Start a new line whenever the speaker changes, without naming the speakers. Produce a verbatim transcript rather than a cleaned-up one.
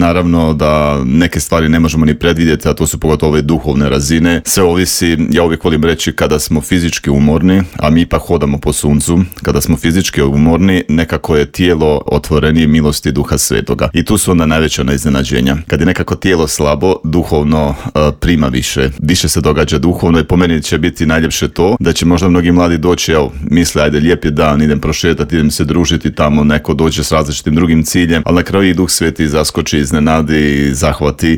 naravno da neke stvari ne možemo ni predvidjeti, a to su pogotovo ove duhovne razine. Sve ovisi, ja uvijek volim reći, kada smo fizički umorni, a mi ipak hodamo po suncu, kada smo fizički umorni, nekako je tijelo otvorenije milosti Duha Svetoga. I tu su onda najveća iznenađenja. Kad je nekako tijelo slabo, duhovno uh, prima više. Više se događa duhovno i po meni će biti najljepše to da će možda mnogi mladi doći, evo, misle, ajde, lijep je dan, idem prošetati, idem se družiti tamo, neko dođe s različitim drugim ciljem, ali na kraju i Duh Sveti zaskoči, iznenadi, zahvati